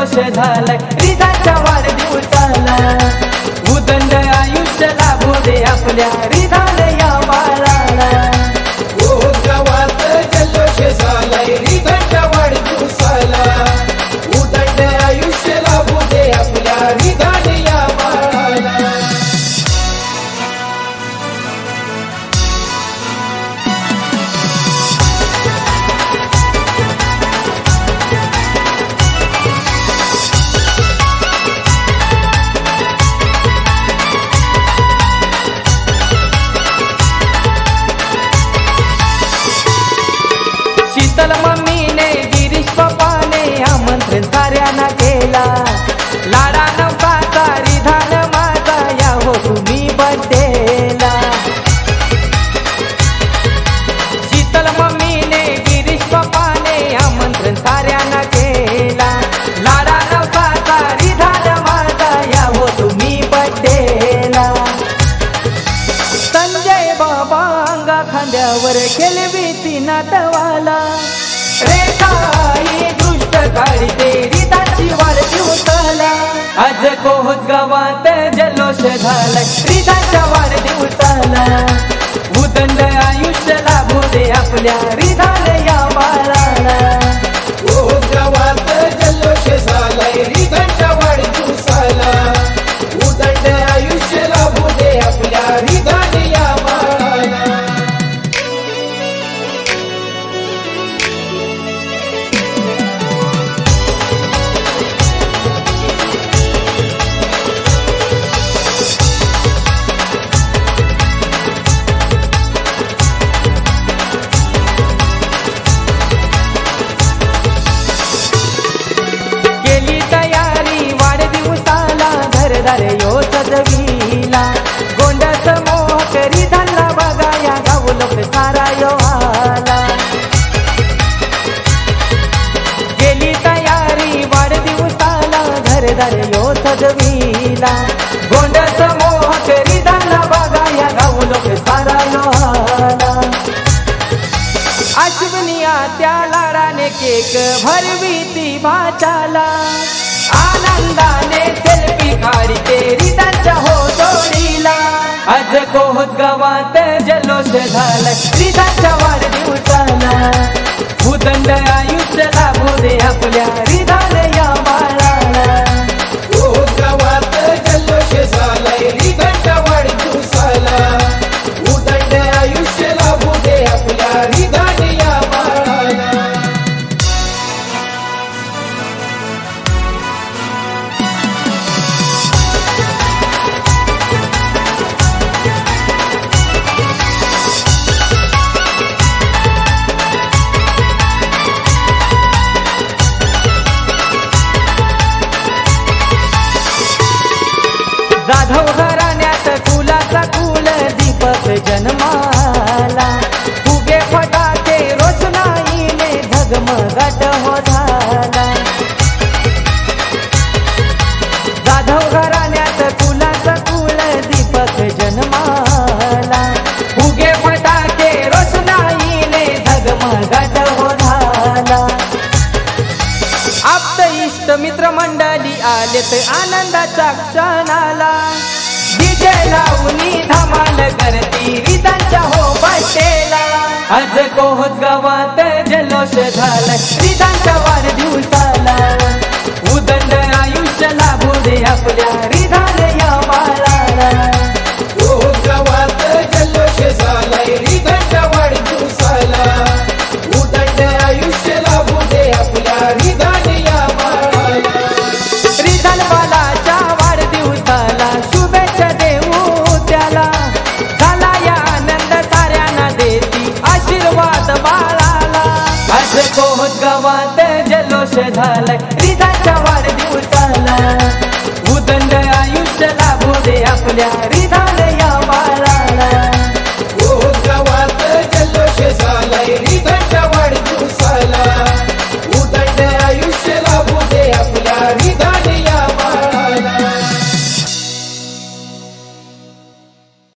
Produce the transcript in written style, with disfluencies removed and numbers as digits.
जल्लोष झालाय रिधाच्या वाढदिवसाला. उदंड आयुष्य लाभू दे आपल्या रिधाने या बाळाला. गावात जल्लोष झालाय रिधाच्या वाढदिवसाला. उदंड आयुष्य लाभू दे आपल्या रिधाने या बाळाला. शीतल मम्मीने गिरीश पप्पाने आमंत्रण साऱ्यांना केला. लाडा नवसाचा रिधान माझा या हो तुम्ही बड्डेला. शीतल मम्मीने गिरीश पप्पाने आमंत्रण साऱ्यांना केला. लाडा नवसाचा रिधान माझा या हो तुम्ही बड्डेला. संजय बाबा अंगा खांद्यावर खेळवी नातवाला. रेखाई दृष्ट काढते रिधाची वाढदिवसाला. आज कोहोज गावात जल्लोष झालाय रिधाच्या वाढदिवसाला. उदंड आयुष्य लाभू दे आपल्या रिधाने या बाळाला. गावात जल्लोष झालाय रिधाच्या वाढदिवसाला. उदंड आयुष्य लाभू दे आपल्या रिधाने या बाळाला. केली तयारी वाढदिवसाला घरदार यो सजविला. गोंडस मोहक रिधानला बघा या गाव लोक सारा यो आला. केली तयारी वाढदिवसाला घरदार यो सजविला. गोंडस मोहक रिधानला बघा या गाव लोक सारा यो आला. अश्विनिया त्या लाडाने केक भरवी ती भाच्याला. आनंदाने सेल्फी काढते रिधाच्या हो जोडीला. आज कोहोज गावात जल्लोष झालाय रिधाच्या वाढदिवसाला. उदंड आयुष्य लाभू दे आपल्या रिधाने या बाळाला. गावात जल्लोष झालाय रिधाच्या वाढदिवसाला. उदंड आयुष्य लाभू दे आपल्या रिधाने या बाळाला. जाधव घराण्यात कुलाचा कुल दीपक जन्माला. फुगे फटाके रोषणाईने झगमगाट हो झाला. जाधव घराण्यात कुलाचा कुल दीपक जन्माला. फुगे फटाके रोषणाईने झगमगाट हो झाला. आप्त इष्ट मित्र मंडळी आलेत आनंदाच्या क्षणाला. डीजे लावणी धमाल करती रिधाच्या हो बड्डेला. आज कोहोज गावात जल्लोष झालाय रिधाच्या वाढदिवसाला. उदंड आयुष्य लाभू दे आपल्या रिधाने या बाळाला. गावात जल्लोष झालाय रिधाच्या वाढदिवसाला. उदंड आयुष्य लाभू दे आपल्या रिधाने या बाळाला. रिधान बालाच्या वाढदिवसाला शुभेच्छा देऊ त्याला. झाला या आनंद साऱ्यांना देती आशीर्वाद बाळाला. आज कोहोज गावात जल्लोष झालाय रिधाच्या